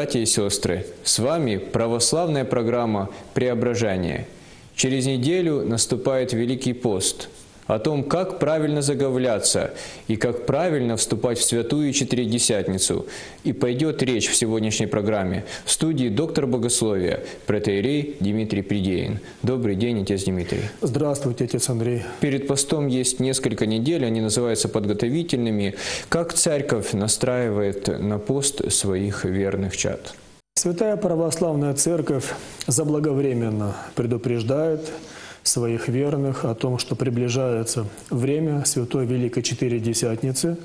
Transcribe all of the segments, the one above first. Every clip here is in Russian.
братья и сестры! С вами православная программа «Преображение». Через неделю наступает Великий пост. О том, как правильно заговляться и как правильно вступать в Святую Четыредесятницу, и пойдет речь в сегодняшней программе. В студии доктор богословия, протоиерей Дмитрий Придеин. Добрый день, отец Дмитрий. Здравствуйте, отец Андрей. Перед постом есть несколько недель, они называются подготовительными. Как церковь настраивает на пост своих верных чад? Святая Православная Церковь заблаговременно предупреждает своих верных о том, что приближается время Святой Великой Четыредесятницы.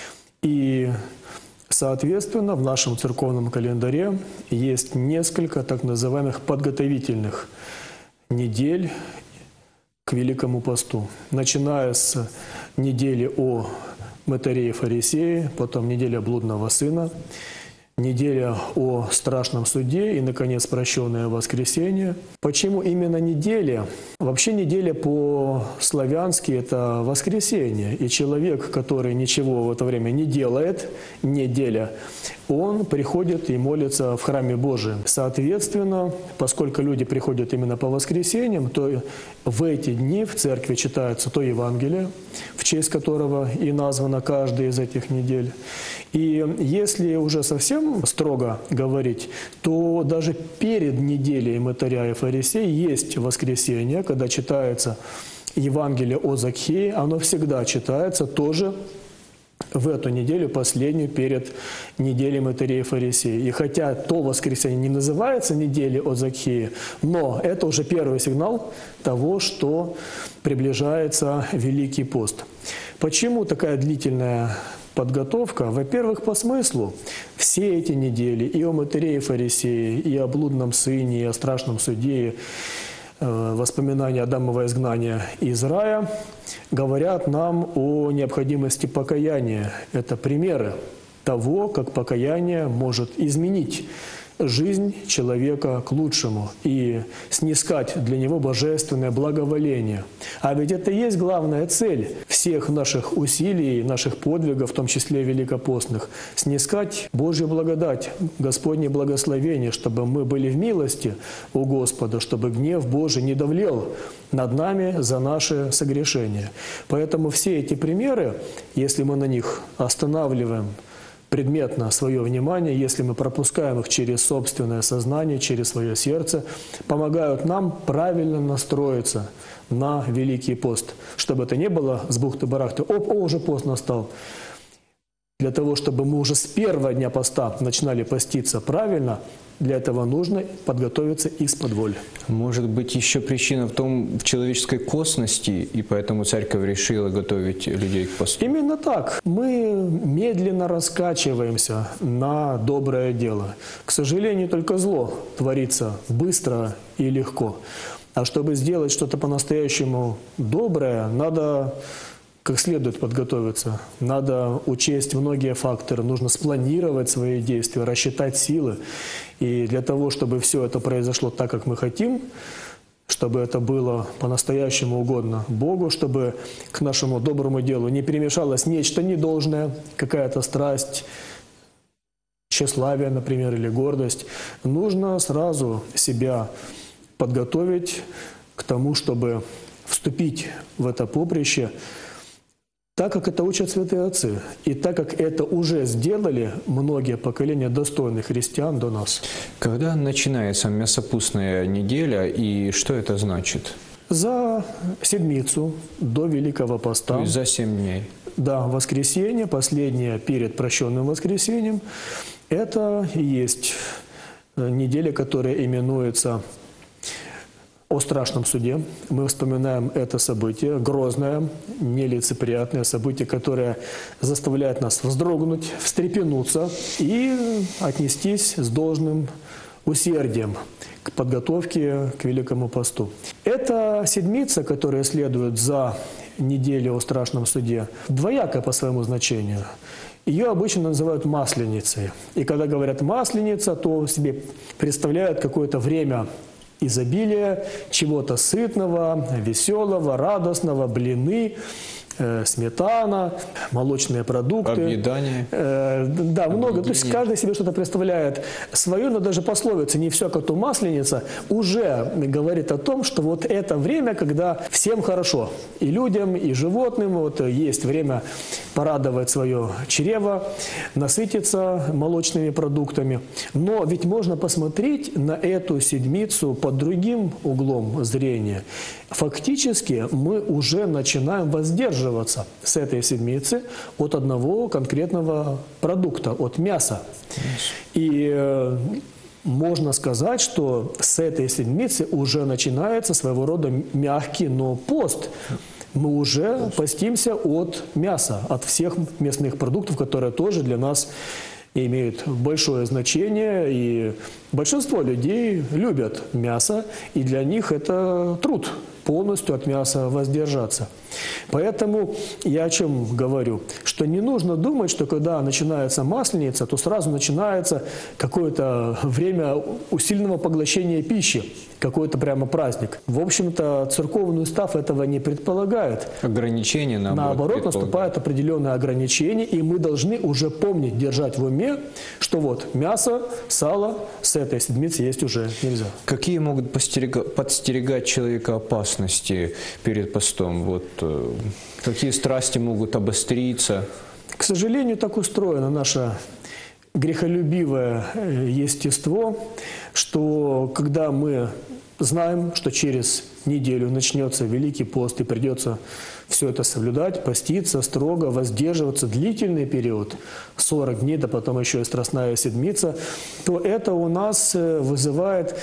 И, соответственно, в нашем церковном календаре есть несколько так называемых подготовительных недель к Великому посту. Начиная с недели о мытаре и фарисее, потом неделя блудного сына, неделя о страшном суде и, наконец, прощенное воскресенье. Почему именно неделя? Вообще неделя по-славянски – это воскресенье. И человек, который ничего в это время не делает, неделя, он приходит и молится в храме Божием. Соответственно, поскольку люди приходят именно по воскресеньям, то в эти дни в церкви читается то Евангелие, в честь которого и названа каждая из этих недель. И если уже совсем строго говорить, то даже перед неделей мытаря и фарисея есть воскресенье, когда читается Евангелие о Закхее, оно всегда читается тоже в эту неделю, последнюю, перед неделей мытарей и фарисея. И хотя то воскресенье не называется неделей о Закхее, но это уже первый сигнал того, что приближается Великий пост. Почему такая длительная подготовка? Во-первых, по смыслу. Все эти недели и о мытаре и фарисее, и о блудном сыне, и о страшном суде, воспоминания Адамова изгнания из рая говорят нам о необходимости покаяния. Это примеры того, как покаяние может изменить жизнь человека к лучшему и снискать для него божественное благоволение. А ведь это и есть главная цель всех наших усилий, наших подвигов, в том числе великопостных, снискать Божью благодать, Господне благословение, чтобы мы были в милости у Господа, чтобы гнев Божий не давлел над нами за наши согрешения. Поэтому все эти примеры, если мы на них останавливаем предметно свое внимание, если мы пропускаем их через собственное сознание, через свое сердце, помогают нам правильно настроиться на Великий пост. Чтобы это не было с бухты-барахты, уже пост настал. Для того, чтобы мы уже с первого дня поста начинали поститься правильно, для этого нужно подготовиться исподволь. Может быть, еще причина в человеческой косности, и поэтому церковь решила готовить людей к посту? Именно так. Мы медленно раскачиваемся на доброе дело. К сожалению, только зло творится быстро и легко. А чтобы сделать что-то по-настоящему доброе, надо как следует подготовиться. Надо учесть многие факторы, нужно спланировать свои действия, рассчитать силы. И для того, чтобы все это произошло так, как мы хотим, чтобы это было по-настоящему угодно Богу, чтобы к нашему доброму делу не перемешалось нечто недолжное, какая-то страсть, тщеславие, например, или гордость, нужно сразу себя подготовить к тому, чтобы вступить в это поприще, так как это учат святые отцы, и так как это уже сделали многие поколения достойных христиан до нас. Когда начинается мясопустная неделя и что это значит? За седмицу до Великого поста. То есть за 7 дней? Да, воскресенье, последнее перед прощенным воскресеньем. Это и есть неделя, которая именуется о страшном суде. Мы вспоминаем это событие, грозное, нелицеприятное событие, которое заставляет нас вздрогнуть, встрепенуться и отнестись с должным усердием к подготовке к Великому посту. Эта седмица, которая следует за неделю о страшном суде, двоякая по своему значению. Ее обычно называют Масленицей. И когда говорят Масленица, то себе представляют какое-то время изобилия, чего-то сытного, веселого, радостного, блины, сметана, молочные продукты. Объедание. Да, много. То есть каждый себе что-то представляет свое, но даже пословица «не все коту масленица» уже говорит о том, что вот это время, когда всем хорошо. И людям, и животным. Вот есть время порадовать свое чрево, насытиться молочными продуктами. Но ведь можно посмотреть на эту седмицу под другим углом зрения. Фактически мы уже начинаем воздерживаться с этой седмицы от одного конкретного продукта, от мяса. И можно сказать, что с этой седмицы уже начинается своего рода мягкий, но пост. Мы уже постимся от мяса, от всех мясных продуктов, которые тоже для нас имеют большое значение. И большинство людей любят мясо, и для них это труд полностью от мяса воздержаться. Поэтому я о чем говорю? Что не нужно думать, что когда начинается Масленица, то сразу начинается какое-то время усиленного поглощения пищи, какой-то прямо праздник. В общем-то, церковный устав этого не предполагает. Ограничения, наоборот наступают определенные ограничения, и мы должны уже помнить, держать в уме, что вот мясо, сало с этой седмицы есть уже нельзя. Какие могут подстерегать человека опасности перед постом? Вот какие страсти могут обостриться? К сожалению, так устроено наше грехолюбивое естество, что когда мы знаем, что через неделю начнется Великий пост и придется все это соблюдать, поститься строго, воздерживаться длительный период, 40 дней, да потом еще и Страстная Седмица, то это у нас вызывает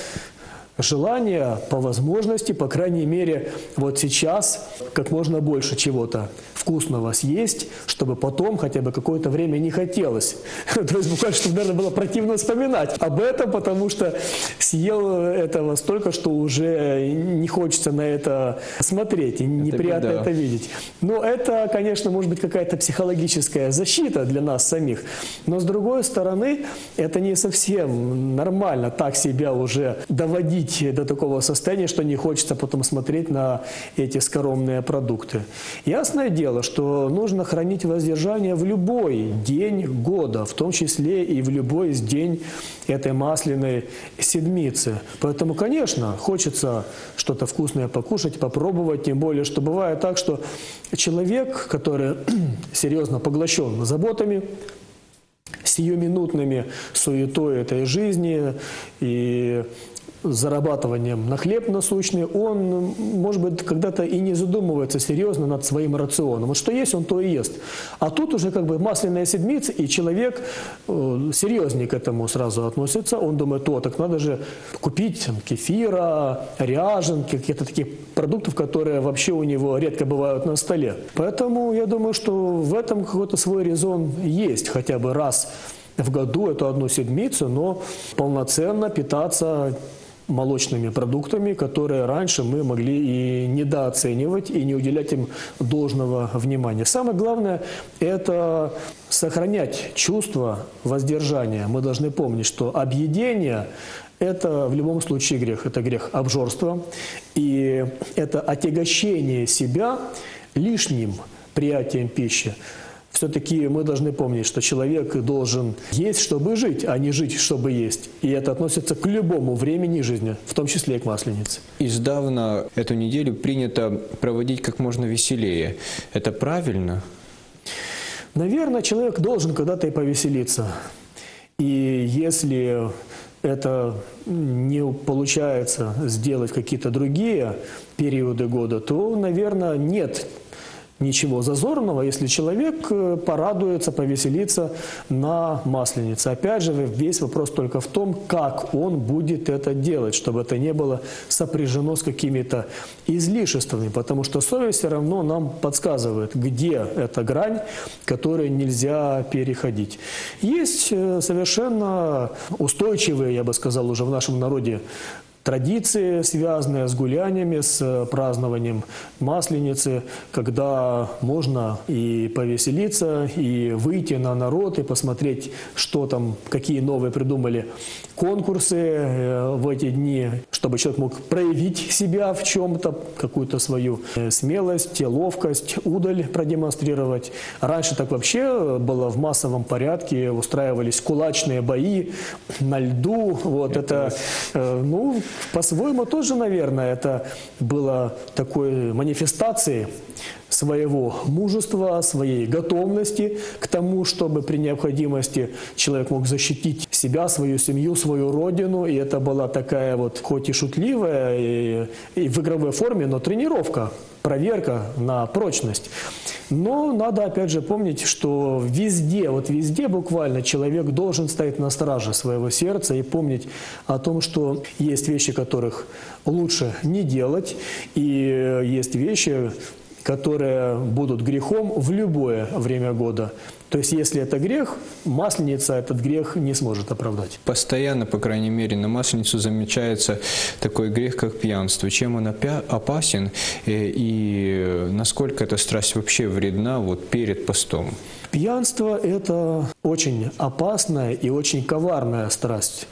желание по возможности, по крайней мере, вот сейчас как можно больше чего-то вкусного съесть, чтобы потом хотя бы какое-то время не хотелось. То есть буквально, чтобы, наверное, было противно вспоминать об этом, потому что съел этого столько, что уже не хочется на это смотреть и неприятно это видеть. Но это, конечно, может быть какая-то психологическая защита для нас самих. Но с другой стороны, это не совсем нормально так себя уже доводить до такого состояния, что не хочется потом смотреть на эти скоромные продукты. Ясное дело, что нужно хранить воздержание в любой день года, в том числе и в любой день этой Масляной Седмицы. Поэтому, конечно, хочется что-то вкусное покушать, попробовать, тем более, что бывает так, что человек, который серьезно поглощен заботами, сиюминутными суетой этой жизни и зарабатыванием на хлеб насущный, он, может быть, когда-то и не задумывается серьезно над своим рационом. Вот что есть, он то и ест. А тут уже как бы Масляная Седмица, и человек серьезнее к этому сразу относится. Он думает, так надо же купить кефира, ряжен, каких-то таких продуктов, которые вообще у него редко бывают на столе. Поэтому я думаю, что в этом какой-то свой резон есть, хотя бы раз в году, эту одну седмицу, но полноценно питаться молочными продуктами, которые раньше мы могли и недооценивать, и не уделять им должного внимания. Самое главное – это сохранять чувство воздержания. Мы должны помнить, что объедение – это в любом случае грех. Это грех обжорства, и это отягощение себя лишним приятием пищи. Все-таки мы должны помнить, что человек должен есть, чтобы жить, а не жить, чтобы есть. И это относится к любому времени жизни, в том числе и к Масленице. Издавна эту неделю принято проводить как можно веселее. Это правильно? Наверное, человек должен когда-то и повеселиться. И если это не получается сделать какие-то другие периоды года, то, наверное, нет ничего зазорного, если человек порадуется, повеселится на Масленице. Опять же, весь вопрос только в том, как он будет это делать, чтобы это не было сопряжено с какими-то излишествами, потому что совесть все равно нам подсказывает, где эта грань, которую нельзя переходить. Есть совершенно устойчивые, я бы сказал, уже в нашем народе традиции, связанные с гуляниями, с празднованием Масленицы, когда можно и повеселиться, и выйти на народ, и посмотреть, что там, какие новые придумали конкурсы в эти дни, чтобы человек мог проявить себя в чем-то, какую-то свою смелость, ловкость, удаль продемонстрировать. Раньше так вообще было в массовом порядке, устраивались кулачные бои на льду. Вот это, ну, по-своему тоже, наверное, это было такой манифестацией своего мужества, своей готовности к тому, чтобы при необходимости человек мог защитить себя, свою семью, свою родину. И это была такая вот, хоть и шутливая, и в игровой форме, но тренировка, проверка на прочность. Но надо опять же помнить, что везде, вот везде буквально человек должен стоять на страже своего сердца и помнить о том, что есть вещи, которых лучше не делать, и есть вещи, которые будут грехом в любое время года. То есть, если это грех, Масленица этот грех не сможет оправдать. Постоянно, по крайней мере, на Масленицу замечается такой грех, как пьянство. Чем он опасен и насколько эта страсть вообще вредна вот перед постом? Пьянство – это очень опасная и очень коварная страсть.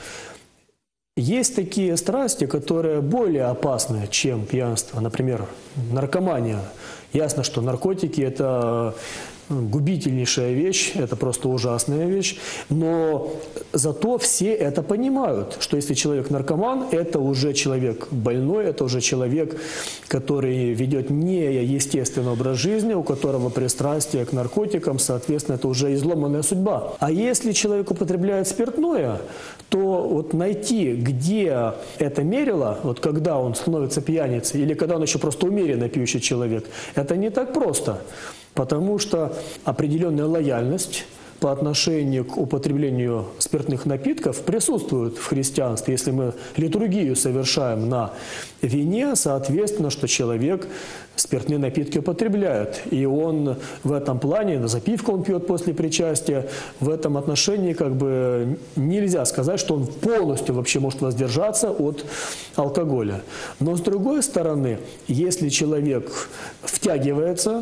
Есть такие страсти, которые более опасны, чем пьянство. Например, наркомания. Ясно, что наркотики – это губительнейшая вещь, это просто ужасная вещь, но зато все это понимают, что если человек наркоман, это уже человек больной, это уже человек, который ведет неестественный образ жизни, у которого пристрастие к наркотикам, соответственно, это уже изломанная судьба. А если человек употребляет спиртное, то вот найти, где это мерило, вот когда он становится пьяницей, или когда он еще просто умеренно пьющий человек, это не так просто. Потому что определенная лояльность по отношению к употреблению спиртных напитков присутствует в христианстве. Если мы литургию совершаем на вине, соответственно, что человек спиртные напитки употребляет. И он в этом плане, запивку он пьет после причастия, в этом отношении как бы нельзя сказать, что он полностью вообще может воздержаться от алкоголя. Но с другой стороны, если человек втягивается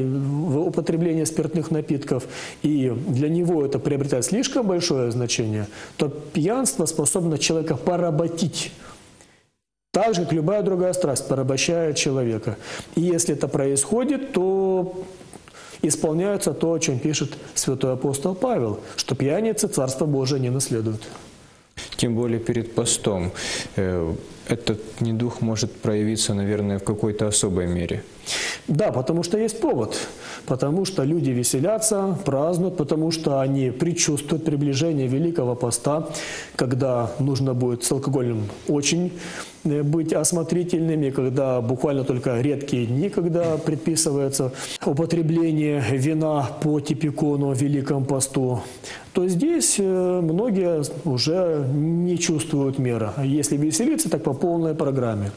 в употребление спиртных напитков, и для него это приобретает слишком большое значение, то пьянство способно человека поработить. Так же, как любая другая страсть порабощает человека. И если это происходит, то исполняется то, о чем пишет святой апостол Павел, что пьяницы Царство Божие не наследуют. Тем более перед постом. Этот недух может проявиться, наверное, в какой-то особой мере. Да, потому что есть повод. Потому что люди веселятся, празднуют, потому что они предчувствуют приближение Великого Поста, когда нужно будет с алкоголем очень быть осмотрительными, когда буквально только редкие дни, когда предписывается употребление вина по типикону в Великом Посту, то здесь многие уже не чувствуют меры. Если веселиться, так по полной программе.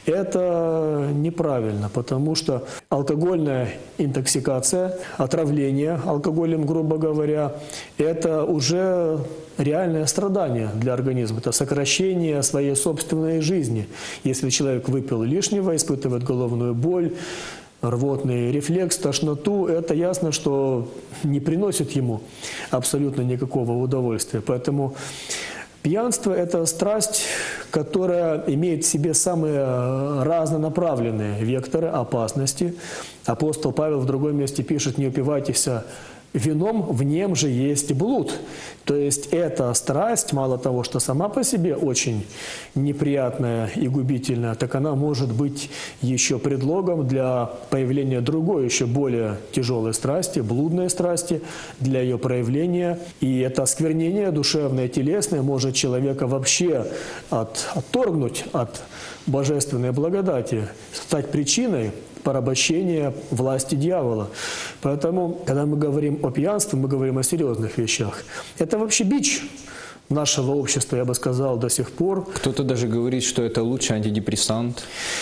Это неправильно, потому что алкогольная интоксикация, отравление алкоголем, грубо говоря, это уже реальное страдание для организма. Это сокращение своей собственной жизни. Если человек выпил лишнего, испытывает головную боль, рвотный рефлекс, тошноту, это ясно, что не приносит ему абсолютно никакого удовольствия. Поэтому пьянство – это страсть, которая имеет в себе самые разнонаправленные векторы опасности. Апостол Павел в другом месте пишет: «Не упивайтесь вином, в нем же есть блуд». То есть эта страсть, мало того, что сама по себе очень неприятная и губительная, так она может быть еще предлогом для появления другой, еще более тяжелой страсти, блудной страсти, для ее проявления. И это осквернение душевное, телесное может человека вообще отторгнуть от божественной благодати, стать причиной порабощения власти дьявола. Поэтому, когда мы говорим о пьянстве, мы говорим о серьезных вещах. Это вообще бич нашего общества, я бы сказал, до сих пор. Кто-то даже говорит, что это лучший антидепрессант.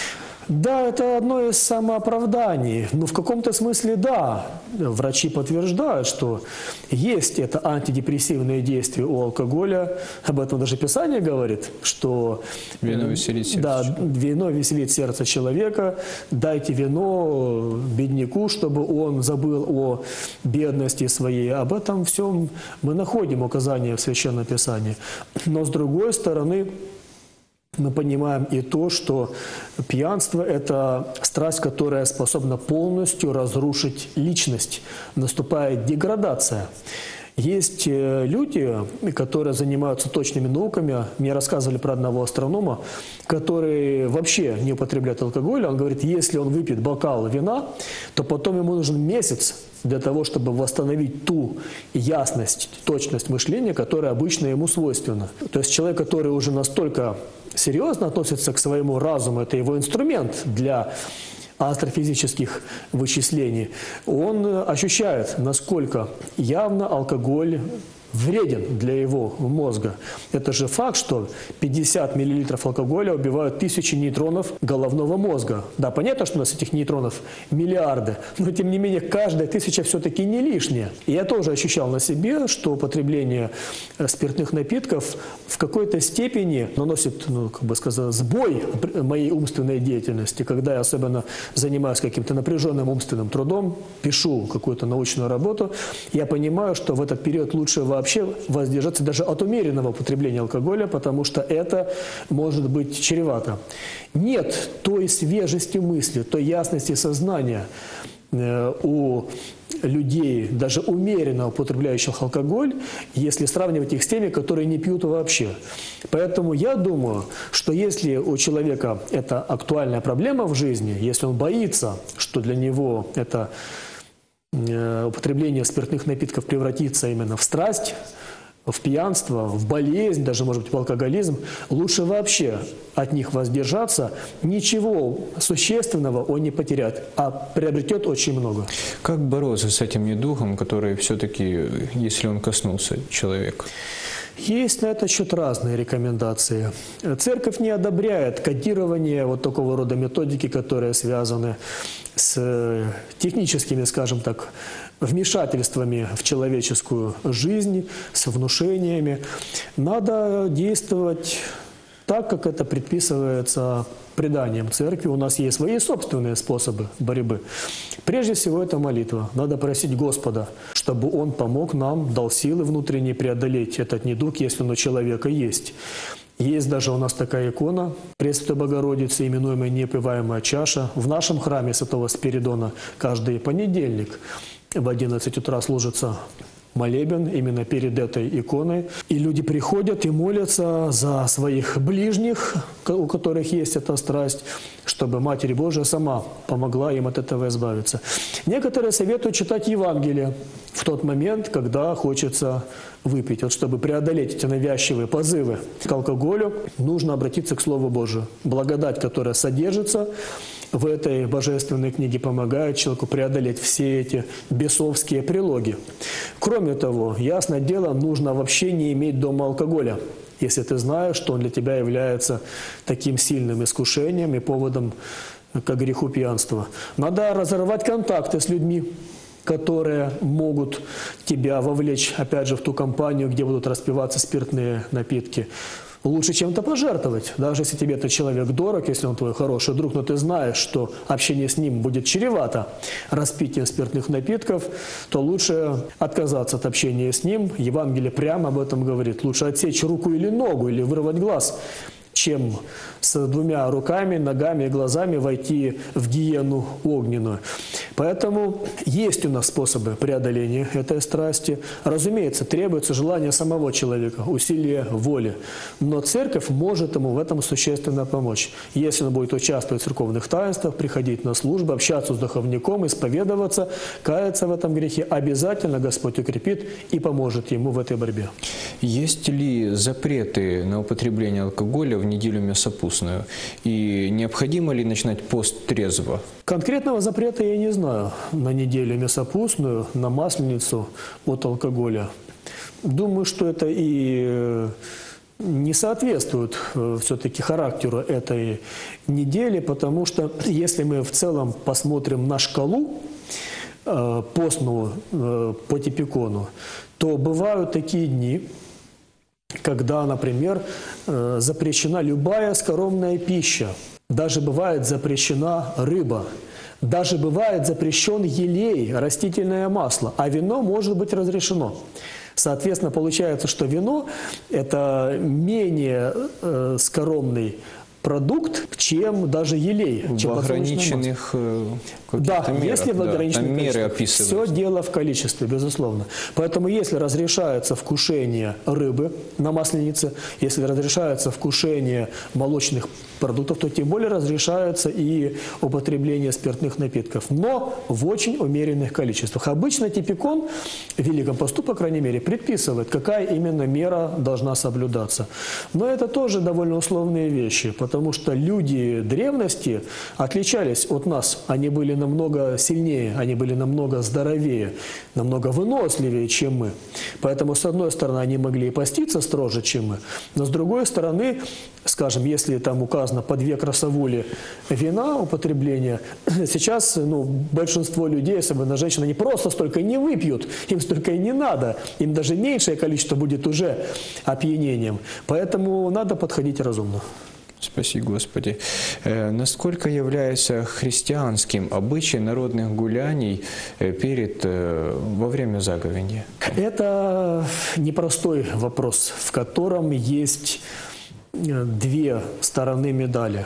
Да, это одно из самооправданий. Ну, в каком-то смысле, да. Врачи подтверждают, что есть это антидепрессивные действия у алкоголя. Об этом даже Писание говорит, что... Вино веселит сердце. Да, вино веселит сердце человека. Дайте вино бедняку, чтобы он забыл о бедности своей. Об этом всем мы находим указания в Священном Писании. Но, с другой стороны, мы понимаем и то, что пьянство – это страсть, которая способна полностью разрушить личность. Наступает деградация. Есть люди, которые занимаются точными науками. Мне рассказывали про одного астронома, который вообще не употребляет алкоголь. Он говорит, если он выпьет бокал вина, то потом ему нужен месяц для того, чтобы восстановить ту ясность, точность мышления, которая обычно ему свойственна. То есть человек, который уже настолько серьезно относится к своему разуму, это его инструмент для астрофизических вычислений, он ощущает, насколько явно алкоголь вреден для его мозга. Это же факт, что 50 мл алкоголя убивают 1000 нейтронов головного мозга. Да, понятно, что у нас этих нейтронов миллиарды, но тем не менее каждая 1000 все-таки не лишняя. И я тоже ощущал на себе, что употребление спиртных напитков в какой-то степени наносит, ну, как бы сказать, сбой моей умственной деятельности. Когда я особенно занимаюсь каким-то напряженным умственным трудом, пишу какую-то научную работу, я понимаю, что в этот период лучше вообще воздержаться даже от умеренного употребления алкоголя, потому что это может быть чревато. Нет той свежести мысли, той ясности сознания у людей, даже умеренно употребляющих алкоголь, если сравнивать их с теми, которые не пьют вообще. Поэтому я думаю, что если у человека это актуальная проблема в жизни, если он боится, что для него это употребление спиртных напитков превратится именно в страсть, в пьянство, в болезнь, даже, может быть, в алкоголизм, лучше вообще от них воздержаться. Ничего существенного он не потеряет, а приобретет очень много. Как бороться с этим недугом, который все-таки, если он коснулся человека? Есть на этот счет разные рекомендации. Церковь не одобряет кодирование вот такого рода методики, которые связаны с техническими, скажем так, вмешательствами в человеческую жизнь, с внушениями. Надо действовать так, как это предписывается преданием церкви. У нас есть свои собственные способы борьбы. Прежде всего, это молитва. Надо просить Господа, чтобы Он помог нам, дал силы внутренние преодолеть этот недуг, если он у человека есть. Есть даже у нас такая икона Пресвятой Богородицы, именуемая «Неопиваемая чаша». В нашем храме Святого Спиридона каждый понедельник в 11 утра служится молебен именно перед этой иконой. И люди приходят и молятся за своих ближних, у которых есть эта страсть, чтобы Матерь Божия сама помогла им от этого избавиться. Некоторые советуют читать Евангелие в тот момент, когда хочется выпить. Вот чтобы преодолеть эти навязчивые позывы к алкоголю, нужно обратиться к Слову Божию. Благодать, которая содержится в этой божественной книге, помогает человеку преодолеть все эти бесовские прилоги. Кроме того, ясное дело, нужно вообще не иметь дома алкоголя, если ты знаешь, что он для тебя является таким сильным искушением и поводом к греху пьянства. Надо разорвать контакты с людьми, которые могут тебя вовлечь, опять же, в ту компанию, где будут распиваться спиртные напитки. Лучше чем-то пожертвовать. Даже если тебе этот человек дорог, если он твой хороший друг, но ты знаешь, что общение с ним будет чревато распитием спиртных напитков, то лучше отказаться от общения с ним. Евангелие прямо об этом говорит. Лучше отсечь руку или ногу, или вырвать глаз, чем с 2 руками, ногами и глазами войти в гиену огненную. Поэтому есть у нас способы преодоления этой страсти. Разумеется, требуется желание самого человека, усилие воли. Но церковь может ему в этом существенно помочь. Если он будет участвовать в церковных таинствах, приходить на службу, общаться с духовником, исповедоваться, каяться в этом грехе, обязательно Господь укрепит и поможет ему в этой борьбе. Есть ли запреты на употребление алкоголя в неделю мясопустную? И необходимо ли начинать пост трезво? Конкретного запрета я не знаю на неделю мясопустную, на Масленицу от алкоголя. Думаю, что это и не соответствуют все-таки характеру этой недели, потому что если мы в целом посмотрим на шкалу постную по типикону, то бывают такие дни, когда, например, запрещена любая скоромная пища, даже бывает запрещена рыба, даже бывает запрещен елей, растительное масло, а вино может быть разрешено. Соответственно, получается, что вино – это менее скоромный продукт, чем даже елей. В ограниченных да, мерах, если в ограниченных меры количествах. Все дело в количестве, безусловно. Поэтому если разрешается вкушение рыбы на масленице, если разрешается вкушение молочных продуктов, то тем более разрешается и употребление спиртных напитков, но в очень умеренных количествах. Обычно типикон в Великом посту, по крайней мере, предписывает, какая именно мера должна соблюдаться. Но это тоже довольно условные вещи, потому что люди древности отличались от нас. Они были намного сильнее, они были намного здоровее, намного выносливее, чем мы. Поэтому, с одной стороны, они могли и поститься строже, чем мы, но с другой стороны, скажем, если там указано по 2 красовули вина употребления, сейчас большинство людей, особенно женщины, они просто столько не выпьют, им столько и не надо, им даже меньшее количество будет уже опьянением. Поэтому надо подходить разумно. Спаси Господи. Насколько является христианским обычай народных гуляний во время заговения? Это непростой вопрос, в котором есть 2 стороны медали.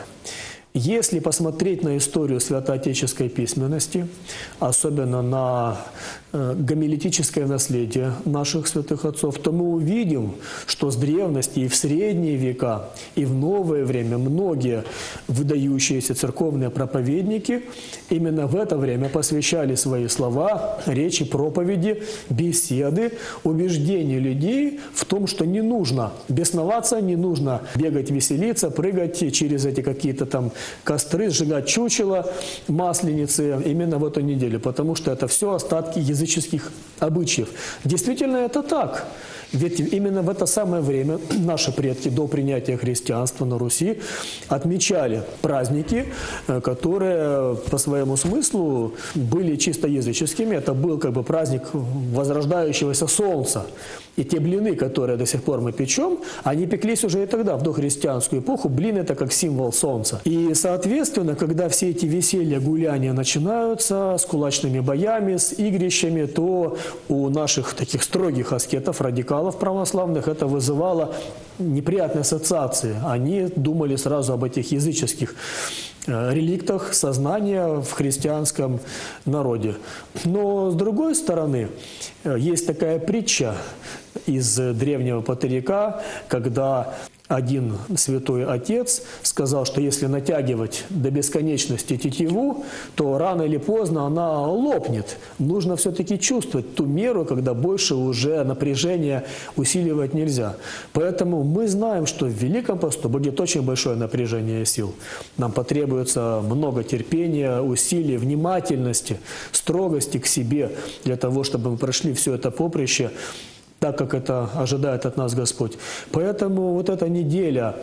Если посмотреть на историю святоотеческой письменности, особенно на гомилетическое наследие наших святых отцов, то мы увидим, что с древности и в средние века, и в новое время многие выдающиеся церковные проповедники именно в это время посвящали свои слова, речи, проповеди, беседы, убеждению людей в том, что не нужно бесноваться, не нужно бегать, веселиться, прыгать через эти какие-то там костры, сжигать чучело, масленицы именно в эту неделю, потому что это все остатки языческих обычаев. Действительно, это так. Ведь именно в это самое время наши предки до принятия христианства на Руси отмечали праздники, которые по своему смыслу были чисто языческими. Это был как бы праздник возрождающегося солнца. И те блины, которые до сих пор мы печем, они пеклись уже и тогда, в дохристианскую эпоху. Блин – это как символ солнца. И, соответственно, когда все эти веселья, гуляния начинаются с кулачными боями, с игрищами, то у наших таких строгих аскетов, радикалов православных, это вызывало неприятные ассоциации. Они думали сразу об этих языческих реликтах сознания в христианском народе. Но, с другой стороны, есть такая притча из древнего патырика, когда один святой отец сказал, что если натягивать до бесконечности тетиву, то рано или поздно она лопнет. Нужно все-таки чувствовать ту меру, когда больше уже напряжение усиливать нельзя. Поэтому мы знаем, что в Великом посту будет очень большое напряжение сил. Нам потребуется много терпения, усилий, внимательности, строгости к себе, для того, чтобы мы прошли все это поприще, так как это ожидает от нас Господь. Поэтому вот эта неделя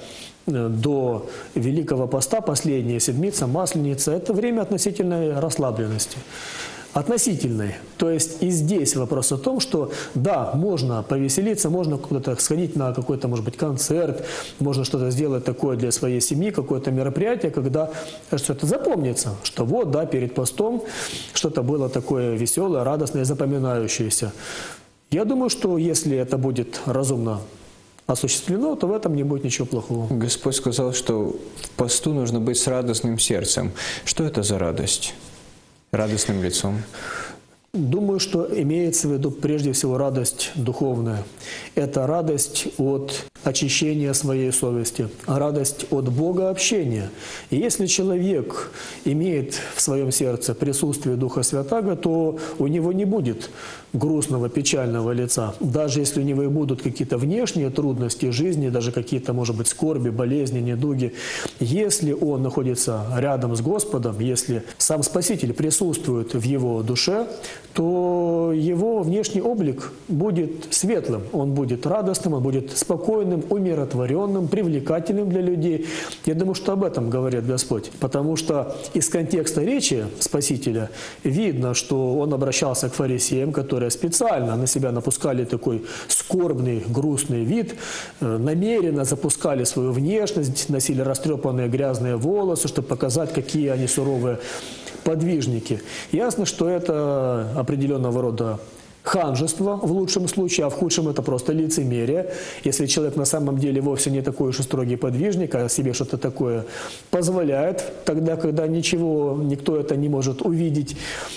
до Великого Поста, последняя седмица, Масленица, это время относительной расслабленности. Относительной. То есть и здесь вопрос о том, что да, можно повеселиться, можно куда-то сходить на какой-то, может быть, концерт, можно что-то сделать такое для своей семьи, какое-то мероприятие, когда что-то запомнится, что вот, да, перед постом что-то было такое веселое, радостное, запоминающееся. Я думаю, что если это будет разумно осуществлено, то в этом не будет ничего плохого. Господь сказал, что в посту нужно быть с радостным сердцем. Что это за радость? Радостным лицом? Думаю, что имеется в виду прежде всего радость духовная. Это радость от очищения своей совести, радость от Бога общения. И если человек имеет в своем сердце присутствие Духа Святаго, то у него не будет грустного, печального лица. Даже если у него и будут какие-то внешние трудности жизни, даже какие-то, может быть, скорби, болезни, недуги, если он находится рядом с Господом, если сам Спаситель присутствует в его душе, то его внешний облик будет светлым, он будет радостным, он будет спокойным, умиротворенным, привлекательным для людей. Я думаю, что об этом говорит Господь, потому что из контекста речи Спасителя видно, что он обращался к фарисеям, которые специально на себя напускали такой скорбный, грустный вид, намеренно запускали свою внешность, носили растрепанные грязные волосы, чтобы показать, какие они суровые подвижники. Ясно, что это определенного рода ханжество в лучшем случае, а в худшем это просто лицемерие. Если человек на самом деле вовсе не такой уж и строгий подвижник, а себе что-то такое позволяет, тогда, когда никто это не может увидеть.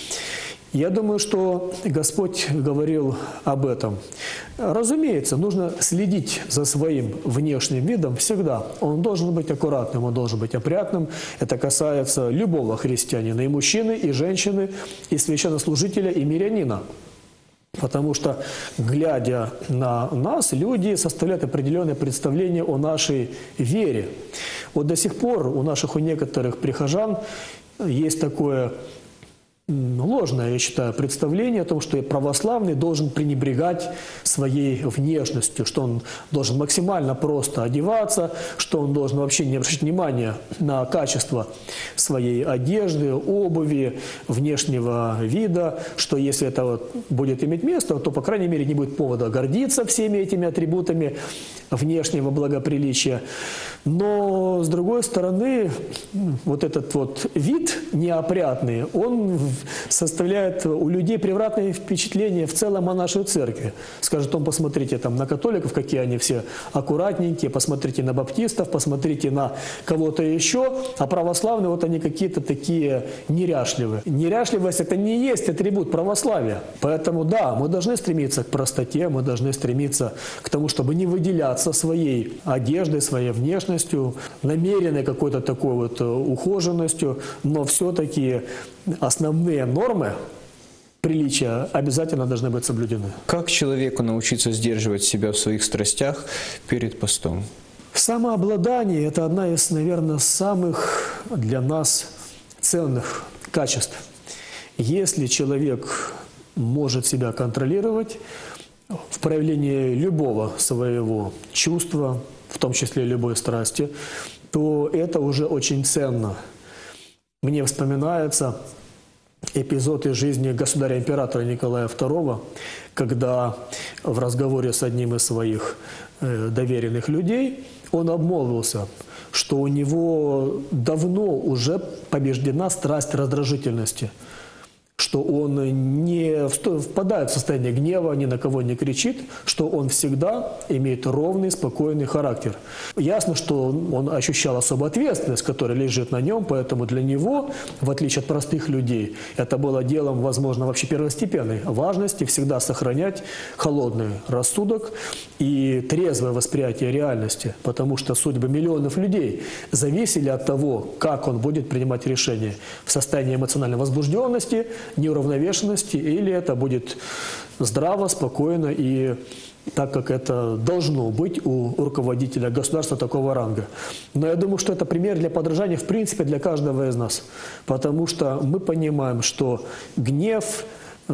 Я думаю, что Господь говорил об этом. Разумеется, нужно следить за своим внешним видом всегда. Он должен быть аккуратным, он должен быть опрятным. Это касается любого христианина, и мужчины, и женщины, и священнослужителя, и мирянина. Потому что, глядя на нас, люди составляют определенное представление о нашей вере. Вот до сих пор у некоторых прихожан есть такое ложное, я считаю, представление о том, что православный должен пренебрегать своей внешностью, что он должен максимально просто одеваться, что он должен вообще не обращать внимания на качество своей одежды, обуви, внешнего вида, что если это будет иметь место, то, по крайней мере, не будет повода гордиться всеми этими атрибутами внешнего благоприличия. Но, с другой стороны, вот этот вот вид неопрятный, он составляет у людей превратное впечатление в целом о нашей церкви. Скажет он, посмотрите там на католиков, какие они все аккуратненькие, посмотрите на баптистов, посмотрите на кого-то еще, а православные вот они какие-то такие неряшливые. Неряшливость – это не есть атрибут православия. Поэтому да, мы должны стремиться к простоте, мы должны стремиться к тому, чтобы не выделяться своей одеждой, своей внешностью, намеренной какой-то такой вот ухоженностью, но все-таки основные нормы приличия обязательно должны быть соблюдены. Как человеку научиться сдерживать себя в своих страстях перед постом? Самообладание – это одна из, наверное, самых для нас ценных качеств. Если человек может себя контролировать в проявлении любого своего чувства, в том числе любой страсти, то это уже очень ценно. Мне вспоминается эпизод из жизни государя-императора Николая II, когда в разговоре с одним из своих доверенных людей он обмолвился, что у него давно уже побеждена страсть раздражительности, что он не впадает в состояние гнева, ни на кого не кричит, что он всегда имеет ровный, спокойный характер. Ясно, что он ощущал особую ответственность, которая лежит на нем, поэтому для него, в отличие от простых людей, это было делом, возможно, вообще первостепенной важности всегда сохранять холодный рассудок и трезвое восприятие реальности, потому что судьбы миллионов людей зависели от того, как он будет принимать решения в состоянии эмоциональной возбужденности, неуравновешенности, или это будет здраво, спокойно и так, как это должно быть у руководителя государства такого ранга. Но я думаю, что это пример для подражания, в принципе, для каждого из нас. Потому что мы понимаем, что гнев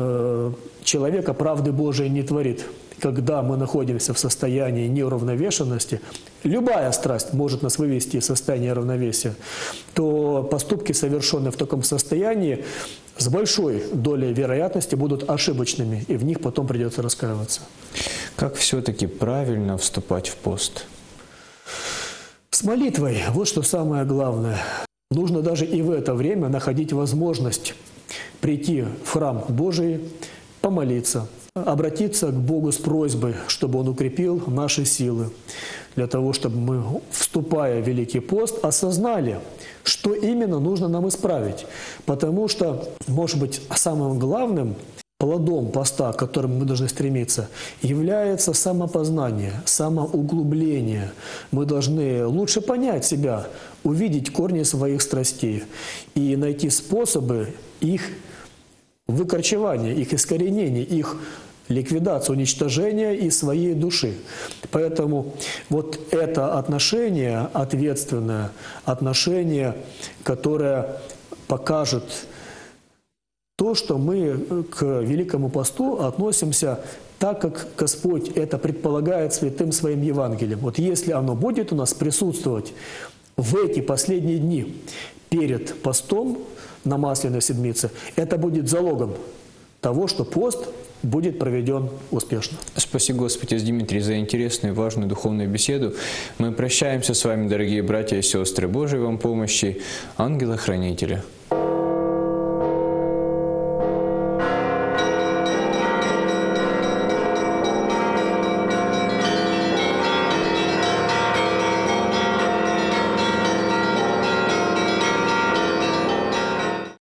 человека правды Божией не творит. Когда мы находимся в состоянии неуравновешенности, любая страсть может нас вывести из состояния равновесия, то поступки, совершенные в таком состоянии, с большой долей вероятности будут ошибочными, и в них потом придется раскаиваться. Как все-таки правильно вступать в пост? С молитвой. Вот что самое главное. Нужно даже и в это время находить возможность прийти в храм Божий, помолиться, обратиться к Богу с просьбой, чтобы Он укрепил наши силы, для того, чтобы мы, вступая в Великий пост, осознали, что именно нужно нам исправить. Потому что, может быть, самым главным плодом поста, к которому мы должны стремиться, является самопознание, самоуглубление. Мы должны лучше понять себя, увидеть корни своих страстей и найти способы их выкорчевания, их искоренения, их ликвидацию, уничтожения из своей души. Поэтому вот это отношение, ответственное отношение, которое покажет то, что мы к Великому посту относимся так, как Господь это предполагает святым своим Евангелием. Вот если оно будет у нас присутствовать в эти последние дни перед постом на Масляной Седмице, это будет залогом того, что пост будет проведен успешно. Спасибо, Господи, Дмитрий, за интересную и важную духовную беседу. Мы прощаемся с вами, дорогие братья и сестры. Божьей вам помощи, ангела-хранителя.